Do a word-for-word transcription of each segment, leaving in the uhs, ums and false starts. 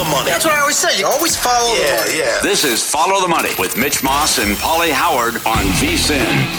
the money. That's what I always say. You always follow yeah, the money. Yeah. This is Follow the Money with Mitch Moss and Paulie Howard on V S I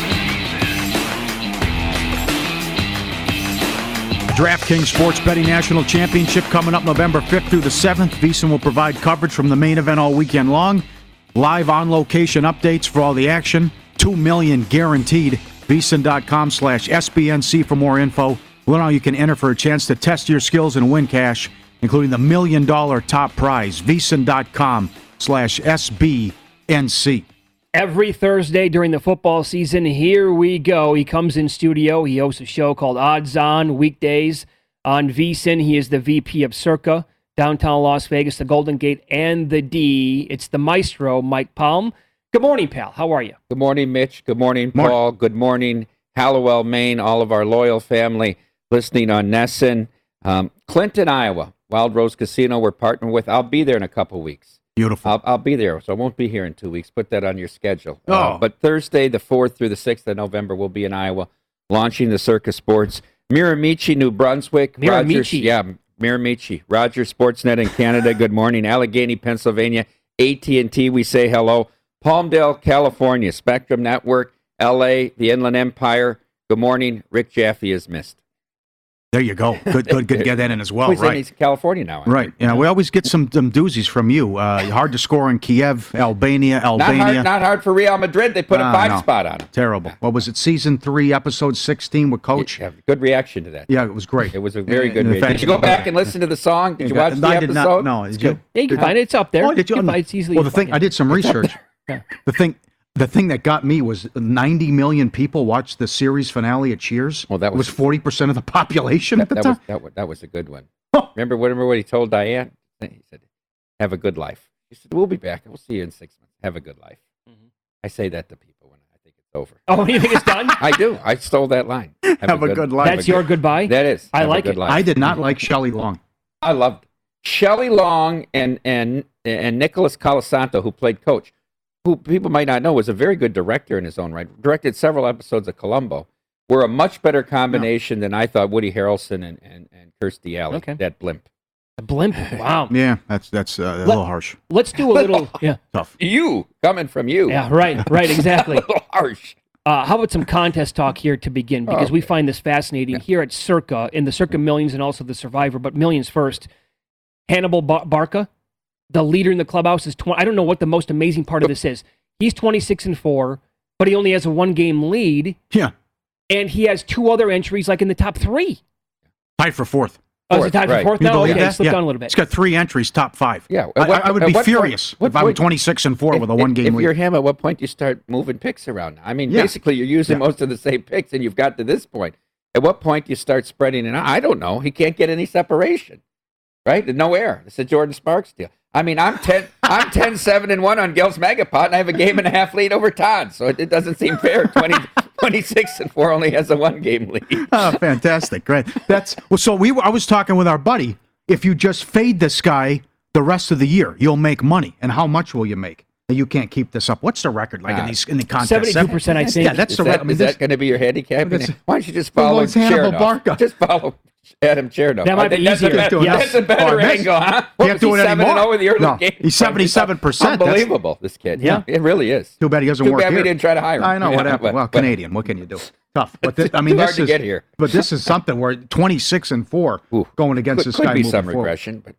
N. DraftKings Sports Betting National Championship coming up November fifth through the seventh. V S I N will provide coverage from the main event all weekend long. Live on-location updates for all the action. Two million dollars guaranteed. V S I N dot com slash S B N C for more info. Learn how you can enter for a chance to test your skills and win cash, including the million dollar top prize. V S I N dot com slash S B N C. Every Thursday during the football season, here we go. He comes in studio. He hosts a show called Odds On, weekdays on V S I N. He is the V P of Circa, downtown Las Vegas, the Golden Gate, and the D. It's the maestro, Mike Palm. Good morning, pal. How are you? Good morning, Mitch. Good morning, Morning. Paul. Good morning, Hallowell, Maine, all of our loyal family listening on Nesson. Um, Clinton, Iowa, Wild Rose Casino we're partnered with. I'll be there in a couple weeks. Beautiful. I'll, I'll be there, so I won't be here in two weeks. Put that on your schedule. Oh. Uh, but Thursday, the fourth through the sixth of November, we'll be in Iowa, launching the Circa Sports. Miramichi, New Brunswick. Miramichi. Rogers, yeah, Miramichi. Rogers Sportsnet in Canada, good morning. Allegheny, Pennsylvania. A T and T, we say hello. Palmdale, California. Spectrum Network. L A, the Inland Empire. Good morning. Rick Jaffe is missed. There you go. Good, good, good. Get that in as well. He's in Right. he's California now. I Right. think. You know, we always get some, some doozies from you. Uh, hard to score in Kiev, Albania, Not Albania. hard, not hard for Real Madrid. They put Ah, a five no. spot on it. Terrible. What was it? Season three, episode sixteen with Coach? Yeah, good reaction to that. Yeah, it was great. It was a very Uh, good in reaction. fact- Did you go back and listen to the song? Did you watch the I did episode? not. No, It's did you? good. Yeah, you can find it. It's up there. Oh, did you? can find it. It's easily well, the thing find I it. did some research. Yeah. The thing, the thing that got me was ninety million people watched the series finale at Cheers. Well, that it was- was forty percent of the population at the That time. was, that, was, that was a good one. Huh. Remember, remember what he told Diane? He said, have a good life. He said, we'll be back. We'll see you in six months. Have a good life. Mhm. I say that to people when I think it's over. Oh, you think it's done? I do. I stole that line. Have a good life. have a That's your good- goodbye? That is. I Have a like good it. life. I did not like Shelley Long. I loved Shelley Long and and and Nicholas Colasanto, who played Coach, who people might not know was a very good director in his own right. Directed several episodes of Columbo. Were a much better combination than I thought Woody Harrelson and, and, and Kirstie Alley. Okay. That blimp. A blimp. Wow. Yeah, that's that's uh, a little harsh. Let's do a little. Yeah. Tough. You coming from you. Yeah. Right. Right. Exactly. A little harsh. Uh, how about some contest talk here to begin? Because we Okay. find this fascinating here at Circa, in the Circa Millions and also the Survivor, but Millions first. Hannibal Bar- Barca, the leader in the clubhouse, is twenty. I don't know what the most amazing part of this is. He's twenty-six and four, but he only has a one-game lead, Yeah, and he has two other entries like in the top three. tied for fourth. Oh, is Fourth, it tied for right. fourth You now? believe Okay, that? slipped Yeah. down a little It's bit. got three entries, top five. Yeah. I, At what- I would at be what point- furious what if I'm point- twenty-six and four If- with a if- one-game If lead. you're him, at what point do you start moving picks around? I mean, Yeah. basically, you're using Yeah. most of the same picks, and you've got to this point. At what point do you start spreading it out? I don't know. He can't get any separation, right? There's no air. It's a Jordan Sparks deal. I mean, I'm ten, I'm ten, seven, and one on Gels Megapot, and I have a game and a half lead over Todd. So it, it doesn't seem fair. twenty, twenty-six and four only has a one game lead. Oh, fantastic! Great. That's well. So we. were- I was talking with our buddy. If you just fade this guy the rest of the year, you'll make money. And how much will you make? You can't keep this up. What's the record like in Uh, these in the contests? seventy-two percent, I think. Yeah, that's Is the. that, re- I mean, is this, that going to be your handicap? That's- Why don't you just Well, follow it's Hannibal Chernoff? Barca. Just follow Adam Chernoff. That might I think be that's a easier. better- Yes. That's a better Oh, that's- angle, huh? Can't What was do he, it seven anymore. and oh in the early No, game? he's seventy-seven percent. That's- Unbelievable, this kid. Yeah. It really is. Too bad he doesn't Too work bad here. we didn't try to hire him. I know Yeah, what happened. but- well, but- Canadian. What can you do? Tough. But this, I mean, Too this hard to is get here. But this is something where twenty-six and four Ooh. going against Could, this could guy be moving some forward. regression, but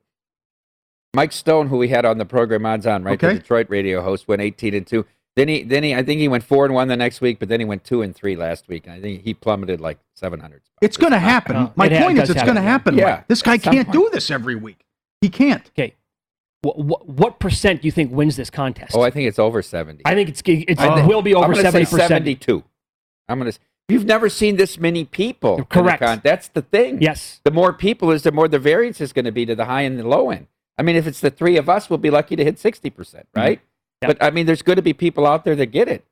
Mike Stone, who we had on the program Odds On, right, Okay. the Detroit radio host, went eighteen and two. Then he, then he, I think he went four and one the next week, but then he went two and three last week, and I think he plummeted like seven hundred spots. It's going to happen. Uh, My it ha- point is, does it's going to happen. happen. Yeah, Mike. This guy at some can't point. do this every week. He can't. Okay. What, what, what percent do you think wins this contest? Oh, I think it's over seventy. I think it's it I think- will be I'm over gonna seventy say percent. seventy-two. I'm going to. You've never seen this many people. in the Correct. con- That's the thing. Yes. The more people is, the more the variance is going to be to the high and the low end. I mean, if it's the three of us, we'll be lucky to hit sixty percent, right? Yep. But I mean, there's going to be people out there that get it.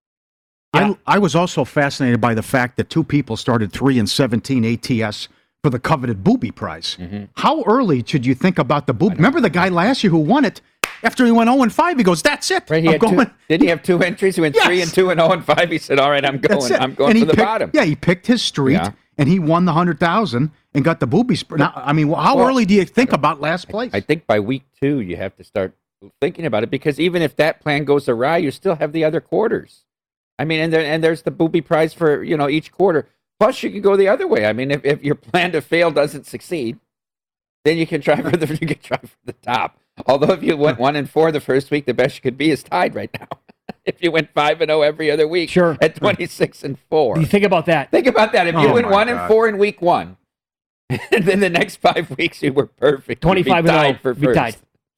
Yeah. I, I was also fascinated by the fact that two people started three and seventeen A T S for the coveted Booby Prize. Mhm. How early should you think about the Booby? Remember the guy last year who won it? After he went oh and five, he goes, "That's it. Right, he I'm had going." two, didn't he have two entries? He went Yes. three and two and oh and five. He said, "All right, I'm That's going. it. I'm going And for he the picked- bottom." Yeah, he picked his street, Yeah. and he won the hundred thousand and got the booby spread. Now, I mean, how Well, early do you think about last place? I think by week two you have to start thinking about it, because even if that plan goes awry, you still have the other quarters. I mean, and there, and there's the booby prize for, you know, each quarter. Plus, you can go the other way. I mean, if, if your plan to fail doesn't succeed, then you can try for the you can try for the top. Although if you went one and four the first week, the best you could be is tied right now. If you went five and zero every other week, Sure. at twenty six and four. You think about that. Think about that. If you Oh went my one God. and four in week one, and then the next five weeks you were perfect, you'd be twenty-five and tied oh, for be first. tied.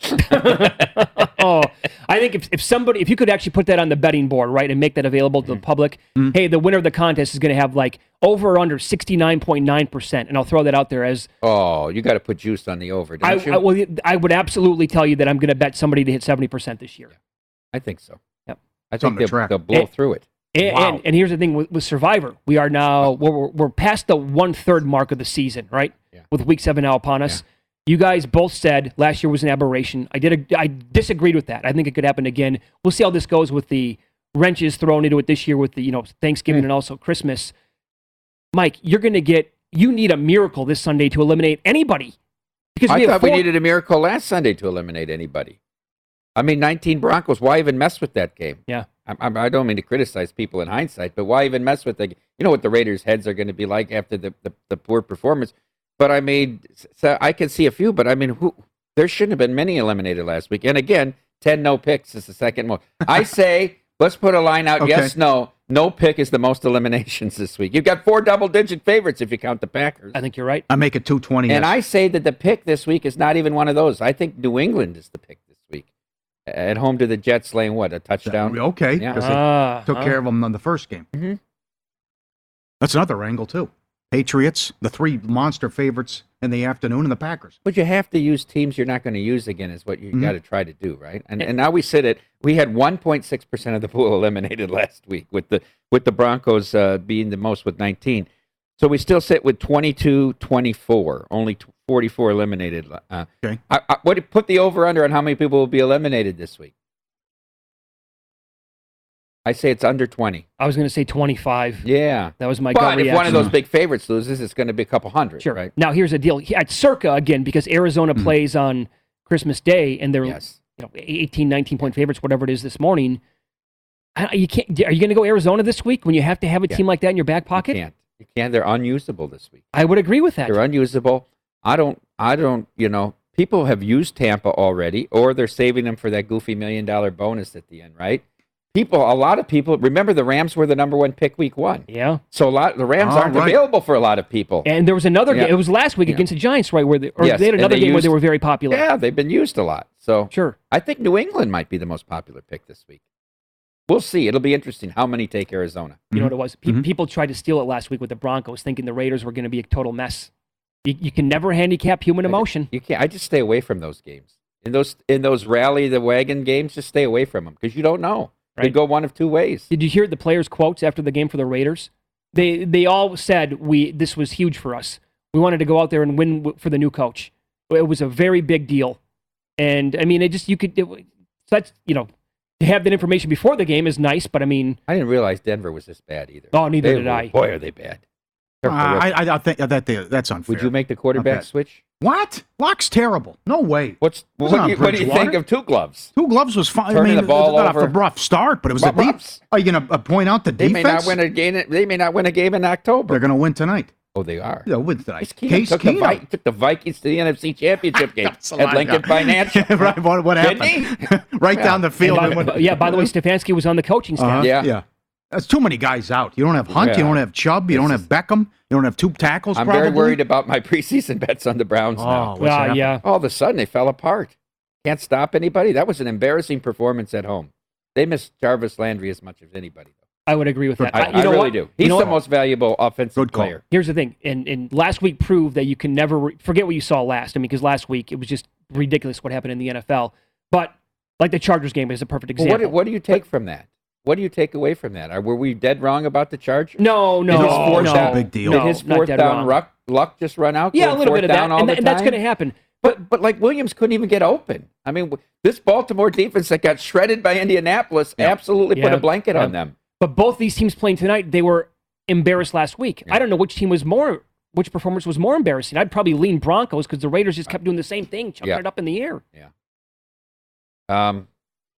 Oh, I think if, if somebody, if you could actually put that on the betting board, right, and make that available to the public, hey, the winner of the contest is going to have like over or under sixty-nine point nine percent. And I'll throw that out there as Oh, you got to put juice on the over, don't I, you? I, well, I would absolutely tell you that I'm going to bet somebody to hit seventy percent this year. I think so. Yep. I It's on think the they'll, track. they'll blow And- through it. And, Wow. and, and here's the thing with, with Survivor. We are now, we're, we're past the one third mark of the season, right? Yeah. With week seven now upon us. You guys both said last year was an aberration. I did. A, I disagreed with that. I think it could happen again. We'll see how this goes with the wrenches thrown into it this year with the, you know, Thanksgiving and also Christmas. Mike, you're going to get, you need a miracle this Sunday to eliminate anybody. Because I we have thought we four- needed a miracle last Sunday to eliminate anybody. I mean, nineteen Broncos. Why even mess with that game? Yeah. I, I, I don't mean to criticize people in hindsight, but why even mess with the? You know what the Raiders' heads are going to be like after the, the, the poor performance. But I mean, so I can see a few, but I mean, who? There shouldn't have been many eliminated last week. And again, ten no picks is the second most. I say let's put a line out. Okay. Yes, no, no pick is the most eliminations this week. You've got four double-digit favorites if you count the Packers. I think you're right. I make it two twenty. And I say that the pick this week is not even one of those. I think New England is the pick this week. At home to the Jets, laying what, a touchdown? okay, Yeah. because they Ah, took ah. care of them on the first game. Mhm. That's another angle too. Patriots, the three monster favorites in the afternoon, and the Packers. But you have to use teams you're not going to use again is what you Mhm. got to try to do, right? And and now we sit at, we had one point six percent of the pool eliminated last week with the with the Broncos uh, being the most with nineteen. So we still sit with twenty-two twenty-four, only t- forty-four eliminated. Uh, Okay. I, I, what put the over under on how many people will be eliminated this week? I say it's under twenty. I was going to say twenty-five. Yeah. That was my gut But if reaction. one of those big favorites loses, it's going to be a couple hundred, Sure. right? Now here's the deal. At Circa again, because Arizona plays on Christmas Day, and they're Yes. you know eighteen, nineteen point favorites, whatever it is this morning. I, you can't. Are you going to go Arizona this week when you have to have a Yeah. team like that in your back You pocket? can't. You can't. They're unusable this week. I would agree with that. They're unusable. I don't, I don't, you know, people have used Tampa already, or they're saving them for that goofy million dollar bonus at the end, right? People, a lot of people, remember the Rams were the number one pick week one. Yeah. So a lot, the Rams All aren't right. available for a lot of people. And there was another Yeah. game. It was last week Yeah. against the Giants, right? Where they, or Yes, they had and another they game where they used- were very popular. Yeah, they've been used a lot. So Sure. I think New England might be the most popular pick this week. We'll see. It'll be interesting how many take Arizona. You know what it was? Pe- Mhm. People tried to steal it last week with the Broncos, thinking the Raiders were going to be a total mess. You, you can never handicap human emotion. You can't. I just stay away from those games. In those in those rally the wagon games, just stay away from them because you don't know. They Right. go one of two ways. Did you hear the players' quotes after the game for the Raiders? They they all said we this was huge for us. We wanted to go out there and win w- for the new coach. It was a very big deal, and I mean, it just you could it, w- such you know to have that information before the game is nice, but I mean, I didn't realize Denver was this bad either. oh, neither They did were- I. Boy, are they bad. Uh, They're horrific. I, I, I think that they, that's unfair. Would you make the quarterback bad. switch? What? Lock's terrible. No way. What's Wasn't what, on do you, what do you Bridgewater. think of two gloves? Two gloves was fine. I Turning mean, the ball it got off over. a rough start, but it was Rough the deep. ups. Are you going to uh, point out the They defense? may not win a game. They may not win a game in October. They're going to win tonight. oh, they are. They'll win tonight. Case Keenum Case took, the Keenum. Vi- took the Vikings to the N F C Championship game That's a at lie, Lincoln yeah. Financial. right, what, what Didn't happened? he? right Yeah. down the field. And they by- went- yeah, by the way, Stefanski was on the coaching staff. Uh-huh, Yeah. yeah. That's too many guys out. You don't have Hunt. You Yeah. don't have Chubb. You don't have Beckham. You don't have two tackles. I'm probably. very worried about my preseason bets on the Browns Oh, now. what's Well, happened? yeah. All of a sudden, they fell apart. Can't stop anybody. That was an embarrassing performance at home. They missed Jarvis Landry as much as anybody. I would agree with that. I, Uh, you I know really what? do. He's you know the what? most valuable offensive Good call. player. Here's the thing, and, and last week proved that you can never re- forget what you saw last. I mean, because last week it was just ridiculous what happened in the N F L. But like the Chargers game is a perfect Well, example. what, do- what do you take from that? What do you take away from that? Are, were we dead wrong about the Chargers? No, no, Did his no, fourth no, down- big deal. no, Did his not fourth dead down wrong. ruck, luck just run out? Yeah, a Going little fourth bit of that, down all and, the and that's time? going to happen. But but like Williams couldn't even get open. I mean, this Baltimore defense that got shredded by Indianapolis Yeah. absolutely Yeah. put a blanket Yeah. on them. But both these teams playing tonight, they were embarrassed last week. Yeah. I don't know which team was more, which performance was more embarrassing. I'd probably lean Broncos because the Raiders just kept doing the same thing, chucking Yeah. it up in the air. Um,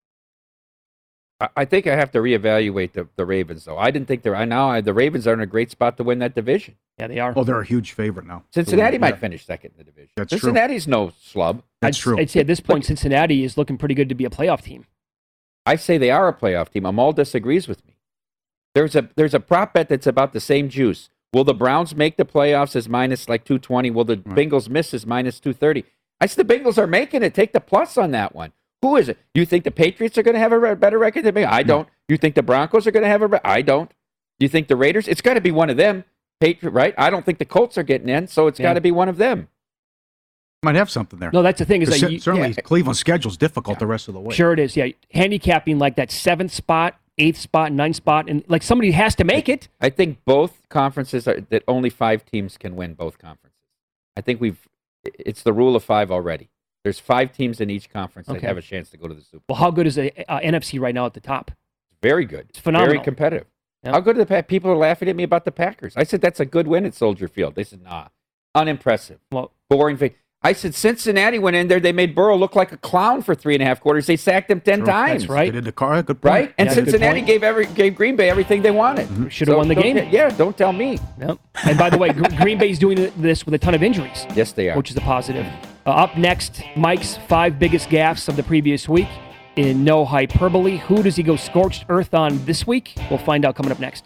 I, I think I have to reevaluate the, the Ravens, though. I didn't think they're. I now I, the Ravens are in a great spot to win that division. Yeah, they are. Oh, they're a huge favorite now. Cincinnati Yeah. might finish second in the division. That's true. Cincinnati's no slub. That's I'd, true. I'd say at this point, Cincinnati is looking pretty good to be a playoff team. I say they are a playoff team. Amal disagrees with me. There's a there's a prop bet that's about the same juice. Will the Browns make the playoffs as minus like two twenty? Will the Right. Bengals miss as minus two thirty? I said the Bengals are making it. Take the plus on that one. Who is it? You think the Patriots are going to have a re- better record than me? I don't. You think the Broncos are going to have a? Re- I don't. You think the Raiders? It's got to be one of them. Patriot, right? I don't think the Colts are getting in, so it's Yeah. got to be one of them. Might have something there. No, that's the thing. Is that Cer- you, certainly, yeah. Cleveland's schedule's difficult Yeah. the rest of the way. sure it is. Yeah, handicapping like that seventh spot, eighth spot, ninth spot, and like somebody has to make it. I think both conferences are that only five teams can win both conferences. I think we've. It's the rule of five already. There's five teams in each conference that Okay. have a chance to go to the Super Bowl. Well, how good is the uh, N F C right now at the top? Very good. It's phenomenal. Very competitive. Yep. How good are the Pack? People are laughing at me about the Packers. I said that's a good win at Soldier Field. They said, nah, unimpressive. Well, Boring thing. I said Cincinnati went in there. They made Burrow look like a clown for three and a half quarters. They sacked him ten Sure. times. That's right. They did the car. Good point. Right? And Yeah, good Cincinnati point. gave every gave Green Bay everything they wanted. should have won the don't game. te- yeah, don't tell me. Yep. And by the way, Gr- Green Bay's doing this with a ton of injuries, Yes, they are. which is a positive. Uh, up next, Mike's five biggest gaffes of the previous week. In no hyperbole, who does he go scorched earth on this week? We'll find out coming up next.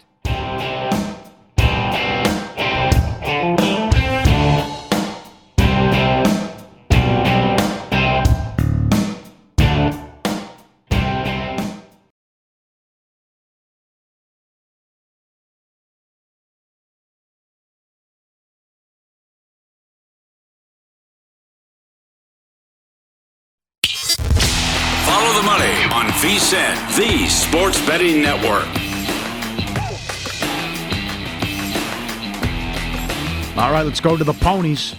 Follow the money on V S I N, the sports betting network. All right, let's go to the ponies.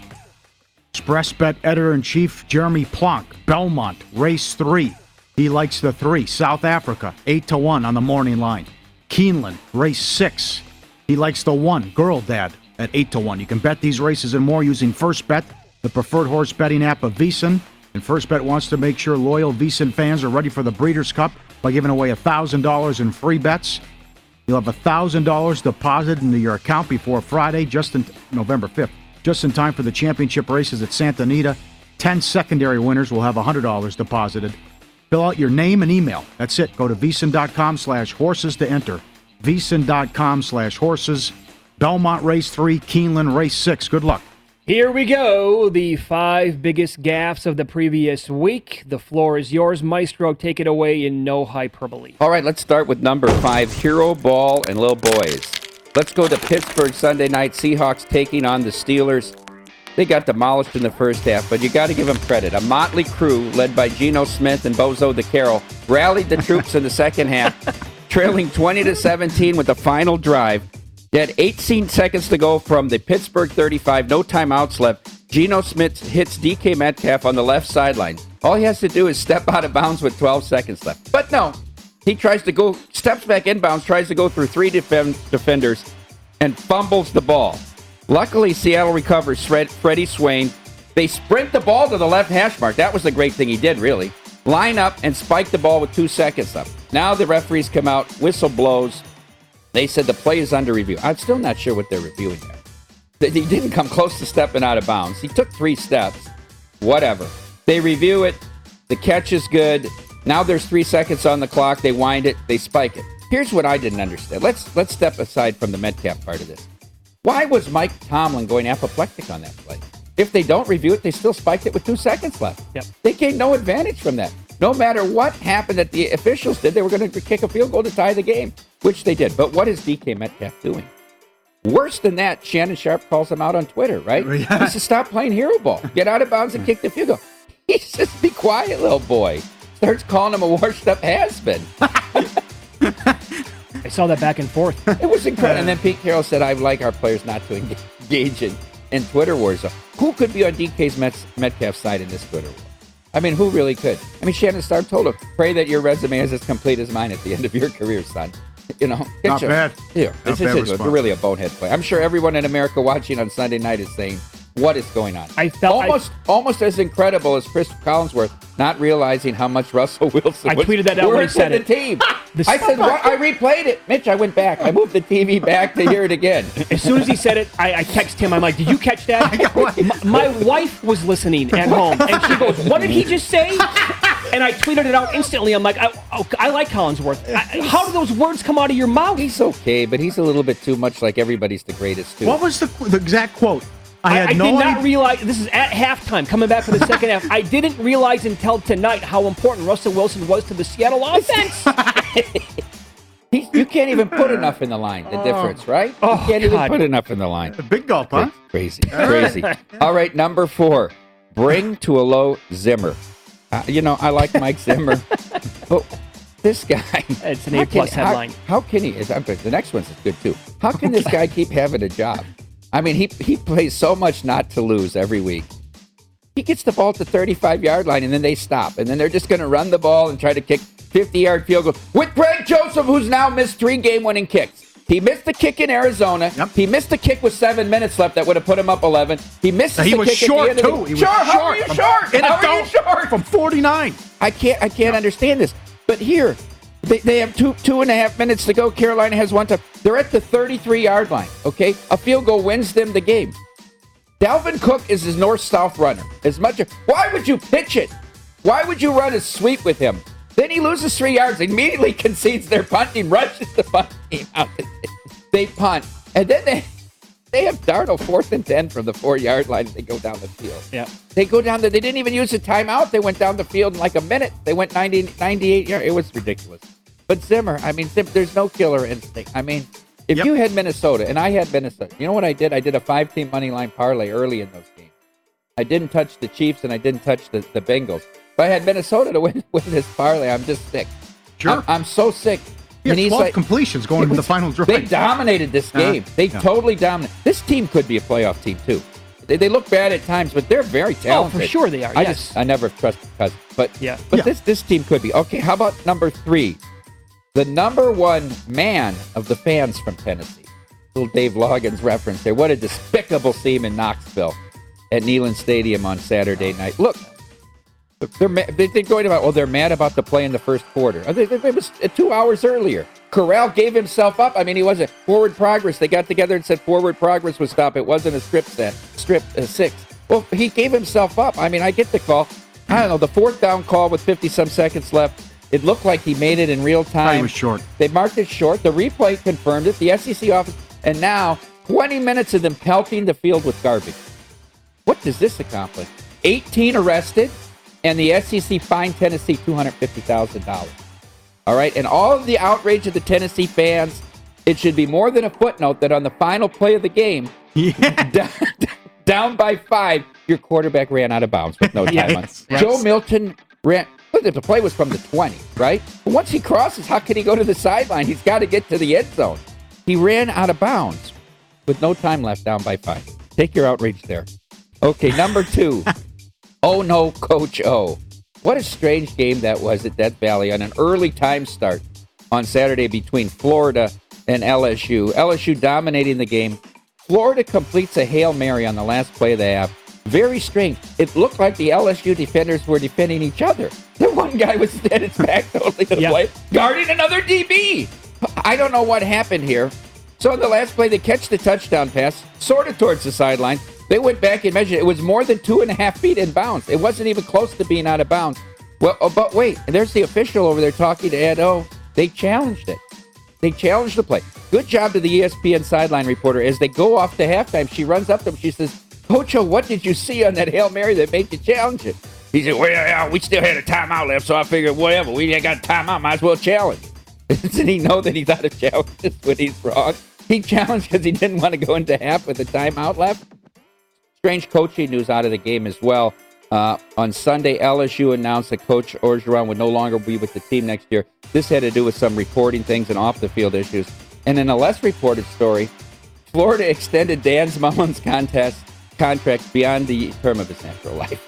ExpressBet editor-in-chief Jeremy Plonk, Belmont, race three. He likes the three. South Africa, eight to one on the morning line. Keeneland, race six. He likes the one. Girl Dad at eight to one. You can bet these races and more using FirstBet, the preferred horse betting app of VSiN. And FirstBet wants to make sure loyal VSiN fans are ready for the Breeders' Cup by giving away one thousand dollars in free bets. You'll have one thousand dollars deposited into your account before Friday, just in November fifth, just in time for the championship races at Santa Anita. ten secondary winners will have one hundred dollars deposited. Fill out your name and email. That's it. Go to vsin.com slash horses to enter. vsin.com slash horses. Belmont Race three, Keeneland Race six. Good luck. Here we go. The five biggest gaffes of the previous week. The floor is yours, Maestro. Take it away in no hyperbole. All right, let's start with number five, Hero Ball and Little Boys. Let's go to Pittsburgh Sunday night. Seahawks taking on the Steelers. They got demolished in the first half, but you got to give them credit. A motley crew led by Geno Smith and Bozo DeCarroll rallied the troops in the second half, trailing twenty to seventeen with the final drive. They had eighteen seconds to go from the Pittsburgh thirty-five, no timeouts left. Geno Smith hits D K Metcalf on the left sideline. All he has to do is step out of bounds with twelve seconds left. But no, he tries to go, steps back inbounds, tries to go through three defend, defenders, and fumbles the ball. Luckily, Seattle recovers Fred, Freddie Swain. They sprint the ball to the left hash mark. That was the great thing he did, really. Line up and spike the ball with two seconds left. Now the referees come out, whistle blows. They said the play is under review. I'm still not sure what they're reviewing there. He didn't come close to stepping out of bounds. He took three steps. Whatever. They review it. The catch is good. Now there's three seconds on the clock. They wind it. They spike it. Here's what I didn't understand. Let's let's step aside from the Metcalf part of this. Why was Mike Tomlin going apoplectic on that play? If they don't review it, they still spiked it with two seconds left. Yep. They gained no advantage from that. No matter what happened that the officials did, they were going to kick a field goal to tie the game, which they did. But what is D K Metcalf doing? Worse than that, Shannon Sharp calls him out on Twitter, right? Yeah. He says, stop playing hero ball. Get out of bounds and kick the field goal. He says, be quiet, little boy. Starts calling him a washed-up has-been. I saw that back and forth. It was incredible. And then Pete Carroll said, I would like our players not to engage in in Twitter wars. Who could be on D K's Mets, Metcalf's side in this Twitter war? I mean, who really could? I mean, Shannon Starr told him, pray that your resume is as complete as mine at the end of your career, son. You know, Not your, bad. Yeah, Not this bad is response. really a bonehead play. I'm sure everyone in America watching on Sunday night is saying, what is going on? I felt almost I, almost as incredible as Chris Collinsworth not realizing how much Russell Wilson I was tweeted that out when he worth said to it. the team. The- I said, what? I replayed it. Mitch, I went back. I moved the T V back to hear it again. As soon as he said it, I, I text him. I'm like, did you catch that? my, my wife was listening at home, and she goes, what did he just say? And I tweeted it out instantly. I'm like, I, oh, I like Collinsworth. I, how do those words come out of your mouth? He's okay, but he's a little bit too much like everybody's the greatest, too. What was the, the exact quote? I had I, I no did not idea. realize, this is at halftime, coming back for the second half. I didn't realize until tonight how important Russell Wilson was to the Seattle offense. He's, you can't even put enough in the line, the difference, right? Oh, you can't even God. put enough in the line. A big gulp, huh? Crazy, crazy. All right, number four, bring to a low Zimmer. Uh, you know, I like Mike Zimmer, but this guy. It's an how A-plus can- how- headline. How, can he? Is, I'm, the next one's good too. How can this guy keep having a job? I mean, he he plays so much not to lose every week. He gets the ball at the thirty-five-yard line, and then they stop. And then they're just going to run the ball and try to kick fifty-yard field goals with Greg Joseph, who's now missed three game-winning kicks. He missed the kick in Arizona. Yep. He missed the kick with seven minutes left that would have put him up eleven. He missed He the was kick short, at the end too. of the He was Sure, how short are you from- short? in a How are you dunk short? From forty-nine. I can't I can't understand this. But here, they, they have two two and a half minutes to go. Carolina has one time. They're at the thirty-three-yard line, okay? A field goal wins them the game. Dalvin Cook is his north-south runner. As much as, why would you pitch it? Why would you run a sweep with him? Then he loses three yards, immediately concedes their punting, rushes the punt team out. They punt. And then they they have Darnold fourth and ten from the four-yard line. They go down the field. Yeah. They go down there. They didn't even use a timeout. They went down the field in like a minute. They went ninety, ninety-eight yards. It was ridiculous. But Zimmer, I mean, Zim, there's no killer instinct. I mean, if Yep. you had Minnesota, and I had Minnesota, you know what I did? I did a five-team money line parlay early in those games. I didn't touch the Chiefs, and I didn't touch the, the Bengals. But I had Minnesota to win, win this parlay. I'm just sick. Sure. I'm, I'm so sick. He And had he's twelve like- completions going It to the was- final drive. They dominated this Uh-huh. game. They Yeah. totally dominated. This team could be a playoff team, too. They, they look bad at times, but they're very Oh, talented. for sure they are. I yes. just I never trusted Cousins, but Yeah. but Yeah. this this team could be okay. How about number three, the number one man of the fans from Tennessee, little Dave Loggins reference there. What a despicable scene in Knoxville at Neyland Stadium on Saturday night. Look, they're ma- they- they're going about. Oh, they're mad about the play in the first quarter. Oh, they- they- It was uh, two hours earlier. Corral gave himself up. I mean, he wasn't forward progress. They got together and said forward progress was stop. It wasn't a strip set, strip uh, six. Well, he gave himself up. I mean, I get the call. I don't know, the fourth down call with fifty-some seconds left. It looked like he made it in real time. He was short. They marked it short. The replay confirmed it. The S E C office. And now, twenty minutes of them pelting the field with garbage. What does this accomplish? eighteen arrested, and the S E C fined Tennessee two hundred fifty thousand dollars. All right, and all of the outrage of the Tennessee fans, it should be more than a footnote that on the final play of the game, Yeah. down, down by five, your quarterback ran out of bounds with no time on. Yes, yes. Joe Milton ran. Look, the play was from the twenty, right? But once he crosses, how can he go to the sideline? He's got to get to the end zone. He ran out of bounds with no time left, down by five. Take your outrage there. Okay, number two. Oh no, Coach O. What a strange game that was at Death Valley on an early time start on Saturday between Florida and L S U. L S U dominating the game. Florida completes a Hail Mary on the last play of the half. Very strange. It looked like the L S U defenders were defending each other. The one guy was dead his back totally to the Yeah. play, guarding another D B. I don't know what happened here. So on the last play, they catch the touchdown pass, sort of towards the sideline. They went back and measured. It was more than two and a half feet in bounds. It wasn't even close to being out of bounds. Well, oh, but wait, there's the official over there talking to Ed O. They challenged it. They challenged the play. Good job to the E S P N sideline reporter. As they go off to halftime, she runs up to him. She says, Coach O, what did you see on that Hail Mary that made you challenge it? He said, well, yeah, we still had a timeout left, so I figured, whatever, we got a timeout, might as well challenge. Didn't he know that he thought of challenges when he's wrong? He challenged because he didn't want to go into half with a timeout left. Strange coaching news out of the game as well. Uh, on Sunday, L S U announced that Coach Orgeron would no longer be with the team next year. This had to do with some reporting things and off-the-field issues. And in a less reported story, Florida extended Dan Mullen's contest contract beyond the term of his natural life.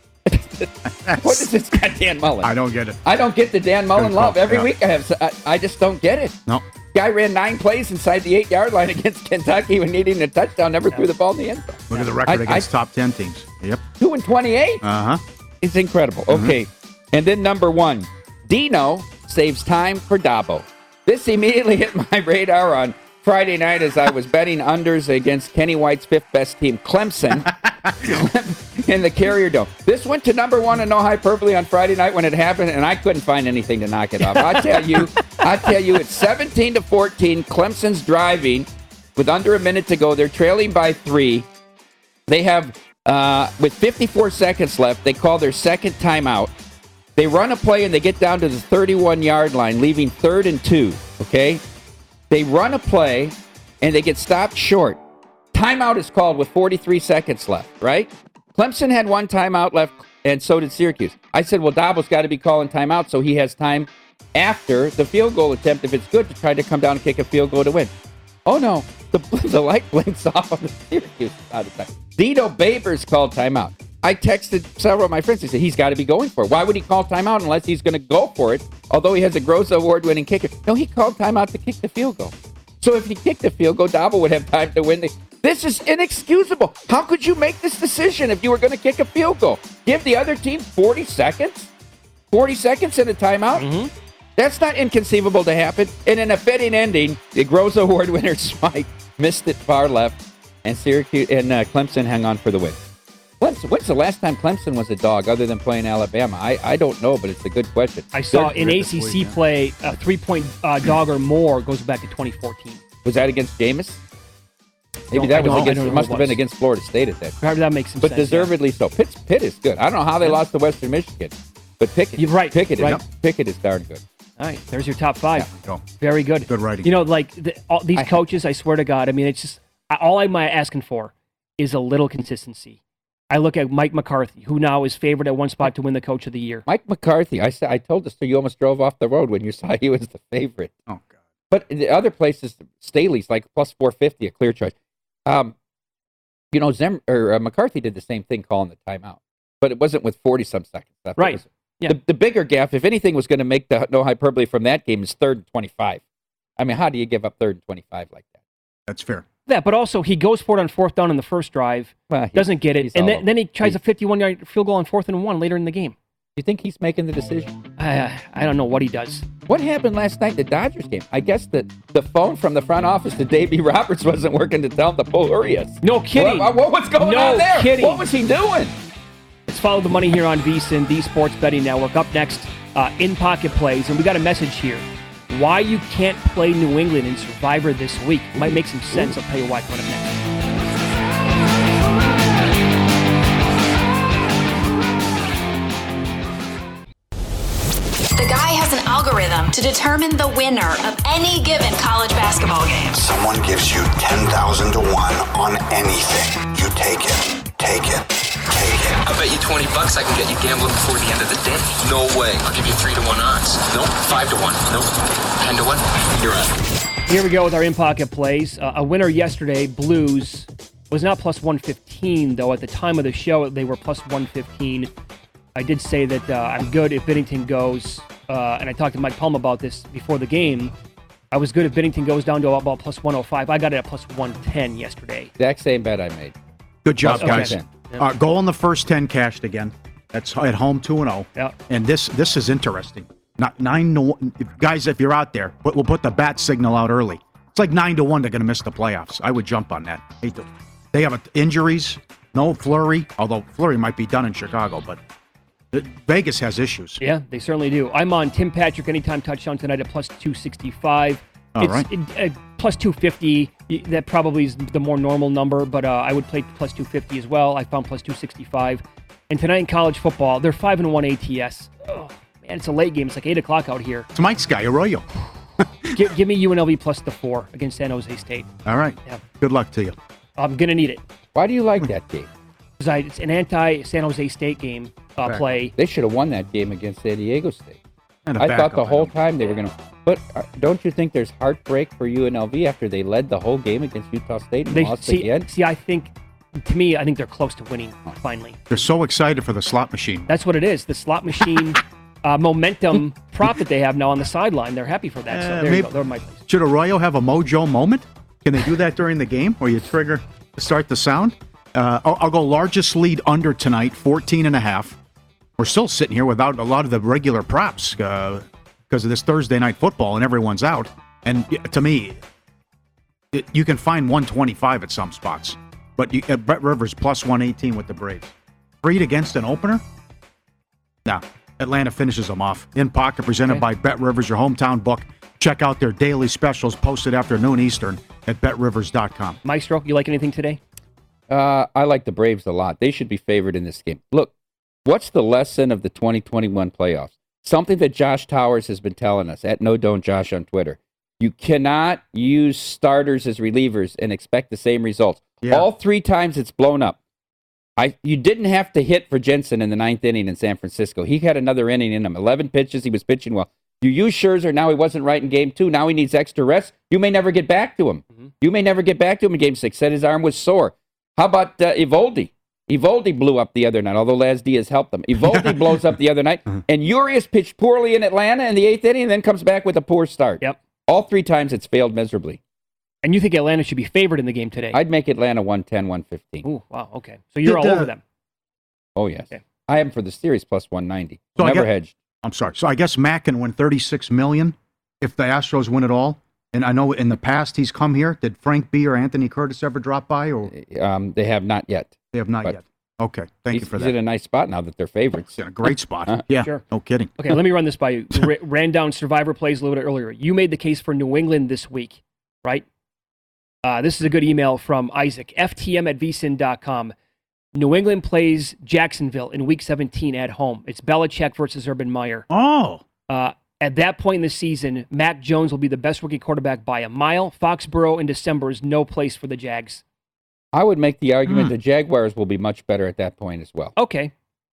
What is this guy, Dan Mullen? I don't get it. I don't get the Dan Mullen Good love. call, Every yeah. week I have, I, I just don't get it. No. Guy ran nine plays inside the eight-yard line against Kentucky when needing a touchdown, never threw the ball in the end zone. Look at the record I- against I- top ten teams. Yep. Two and twenty-eight? Uh huh. It's incredible. Mm-hmm. Okay. And then number one, Dino saves time for Dabo. This immediately hit my radar on Friday night as I was betting unders against Kenny White's fifth best team, Clemson, in the Carrier Dome. This went to number one and no hyperbole on Friday night when it happened, and I couldn't find anything to knock it off. I tell you, I tell you, it's seventeen to fourteen. Clemson's driving with under a minute to go. They're trailing by three. They have, uh, with fifty-four seconds left, they call their second timeout. They run a play and they get down to the thirty-one-yard line, leaving third and two, okay? They run a play and they get stopped short. Timeout is called with forty-three seconds left, right? Clemson had one timeout left, and so did Syracuse. I said, well, Dabo's got to be calling timeout so he has time after the field goal attempt, if it's good, to try to come down and kick a field goal to win. Oh, no. The, the light blinks off on the Syracuse side of time. Dino Babers called timeout. I texted several of my friends. They said, he's got to be going for it. Why would he call timeout unless he's going to go for it, although he has a Groza Award-winning kicker? No, he called timeout to kick the field goal. So if he kicked the field goal, Dabo would have time to win. The, this is inexcusable. How could you make this decision if you were going to kick a field goal? Give the other team forty seconds? forty seconds in a timeout? Mm-hmm. That's not inconceivable to happen. And in a fitting ending, the Groza Award winner Smite missed it far left, and Syracuse and uh, Clemson hang on for the win. Clemson, when's the last time Clemson was a dog other than playing Alabama? I, I don't know, but it's a good question. I saw They're- in this A C C week, yeah. play a three-point uh, dog or more goes back to twenty fourteen. Was that against Jameis? Maybe Don't- that I was don't- I against. don't know It must who have it been was. against Florida State at that time. That makes some But sense. yeah. deservedly so. Pitt, Pitt is good. I don't know how they lost to Western Michigan, but Pickett, You're right, Pickett, right. Is, Pickett is darn good. All right, there's your top five. Go. Very good. Good writing. You know, like the, all, these I- coaches, I swear to God, I mean, it's just I, all I'm asking for is a little consistency. I look at Mike McCarthy, who now is favored at one spot to win the Coach of the Year. Mike McCarthy. I said I told this to you. Almost drove off the road when you saw he was the favorite. Oh, God. But the other places, Staley's like plus four fifty, a clear choice. Um, you know, Zem or uh, McCarthy did the same thing, calling the timeout, but it wasn't with forty some seconds left. It Right. was- Yeah. The, the bigger gaffe, if anything, was going to make the no hyperbole from that game is third and twenty-five. I mean, how do you give up third and twenty-five like that? That's fair. Yeah, but also he goes for it on fourth down in the first drive, Well, he- doesn't get it, he's and all then, over. then he tries He- a fifty-one-yard field goal on fourth and one later in the game. You think he's making the decision? I, I don't know what he does. What happened last night, the Dodgers game? I guess that the phone from the front office to Davey Roberts wasn't working to tell him to pull Urias. No kidding. What, what was going No on there? kidding. What was he doing? Let's follow the money here on VSiN, the Sports Betting Network. Up next, uh, In Pocket Plays, and we got a message here. Why you can't play New England in Survivor this week. Might make some sense. I'll tell you why coming up next. The guy has an algorithm to determine the winner of any given college basketball game. Someone gives you ten thousand to one on anything. You take it, take it, take it. I bet you twenty bucks I can get you gambling before the end of the day. No way. I'll give you three to one odds. Nope. Five to one. Nope. Ten to one. You're out. Here we go with our In Pocket Plays. Uh, a winner yesterday, Blues, was not plus one fifteen, though. At the time of the show, they were plus one fifteen. I did say that uh, I'm good if Binnington goes, uh, and I talked to Mike Palm about this before the game. I was good if Binnington goes down to about plus one oh five. I got it at plus one ten yesterday. Exact same bet I made. Good job, Plus guys. one ten. Uh, goal in the first ten cashed again. That's at home two and zero. Yeah. And this this is interesting. Not nine to one. Guys, if you're out there, but we'll put the bat signal out early. It's like nine to one. They're going to miss the playoffs. I would jump on that. Hate to- They have injuries. No Fleury, although Fleury might be done in Chicago, but Vegas has issues. Yeah, they certainly do. I'm on Tim Patrick anytime touchdown tonight at plus two sixty-five. All it's right. it, uh, plus two fifty. Y- That probably is the more normal number, but uh, I would play plus two fifty as well. I found plus two sixty-five. And tonight in college football, they're five and one A T S. Oh, man, it's a late game. It's like eight o'clock out here. It's Mike's guy, Arroyo. Give, give me U N L V plus the four against San Jose State. All right. Yeah. Good luck to you. I'm going to need it. Why do you like that game? Because it's an anti-San Jose State game uh, Correct. play. They should have won that game against San Diego State. And a I thought backup, the whole I time they were going to. But uh, don't you think there's heartbreak for U N L V after they led the whole game against Utah State and They lost see, again? see, I think to me, I think they're close to winning finally. They're so excited for the slot machine. That's what it is. The slot machine uh, momentum prop that they have now on the sideline. They're happy for that. Uh, so there maybe- you go. They're my place. Should Arroyo have a mojo moment? Can they do that during the game where you trigger to start the sound? Uh, I'll, I'll go largest lead under tonight, fourteen and a half. We're still sitting here without a lot of the regular props uh, because of this Thursday night football and everyone's out. And y- to me, it, you can find one twenty-five at some spots. But you, uh, Brett Rivers plus one eighteen with the Braves. Freed against an opener? No. Atlanta finishes them off. In Pocket, presented Okay. by Bet Rivers, your hometown book. Check out their daily specials posted after noon Eastern at bet rivers dot com. Maestro, you like anything today? Uh, I like the Braves a lot. They should be favored in this game. Look, what's the lesson of the twenty twenty-one playoffs? Something that Josh Towers has been telling us at No Don't Josh on Twitter. You cannot use starters as relievers and expect the same results. Yeah. All three times it's blown up. I you didn't have to hit for Jensen in the ninth inning in San Francisco. He had another inning in him. eleven pitches. He was pitching well. You use Scherzer. Now he wasn't right in game two. Now he needs extra rest. You may never get back to him. Mm-hmm. You may never get back to him in game six. Said his arm was sore. How about uh, Evaldi? Evaldi blew up the other night, although Laz Diaz helped him. Evaldi blows up the other night. And Urias pitched poorly in Atlanta in the eighth inning and then comes back with a poor start. Yep. All three times it's failed miserably. And you think Atlanta should be favored in the game today? I'd make Atlanta one ten, one fifteen. Ooh, wow, okay. So you're Did, all uh, over them. Oh, yes. Okay. I have him for the series plus one ninety. So I Never get- hedged. I'm sorry. So I guess Mack can win thirty-six million dollars if the Astros win it all. And I know in the past he's come here. Did Frank B or Anthony Curtis ever drop by, or Um, they have not yet. they have not But yet? Okay, thank he's, you for he's that. in a nice spot now that they're favorites. It's in a great spot. Uh, yeah, Sure. no kidding. Okay, let me run this by you. Ra- ran down Survivor plays a little bit earlier. You made the case for New England this week, right? Uh, this is a good email from Isaac. F T M at V S I N dot com. New England plays Jacksonville in Week seventeen at home. It's Belichick versus Urban Meyer. Oh, Uh, at that point in the season, Mac Jones will be the best rookie quarterback by a mile. Foxborough in December is no place for the Jags. I would make the argument Hmm. the Jaguars will be much better at that point as well. Okay.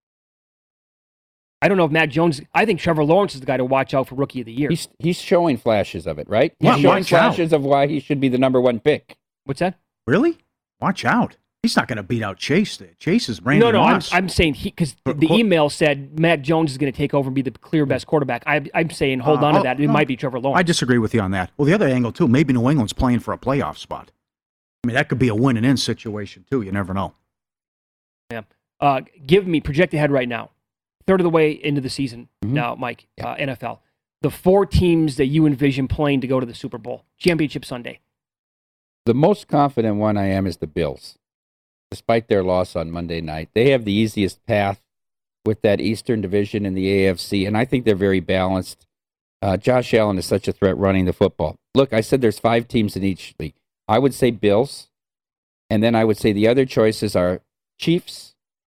I don't know if Mac Jones. I think Trevor Lawrence is the guy to watch out for Rookie of the Year. He's he's showing flashes of it, right? He's Wa- showing watch out. flashes of why he should be the number one pick. What's that? really? Watch out. He's not going to beat out Chase. Chase is Brandon No, no, I'm, Moss. I'm saying he because But the qu- email said Mac Jones is going to take over and be the clear best quarterback. I, I'm saying hold Uh, on to oh, that. It no. might be Trevor I Lawrence. disagree with you on that. Well, the other angle, too, maybe New England's playing for a playoff spot. I mean, that could be a win and in situation, too. You never know. Yeah. Uh, give me project ahead right now. Third of the way into the season Mhm. now, Mike. Yeah. Uh, N F L. The four teams that you envision playing to go to the Super Bowl championship Sunday. The most confident one I am is the Bills. Despite their loss on Monday night, they have the easiest path with that Eastern Division in the A F C, and I think they're very balanced. Uh, Josh Allen is such a threat running the football. Look, I said there's five teams in each league. I would say Bills, and then I would say the other choices are Chiefs,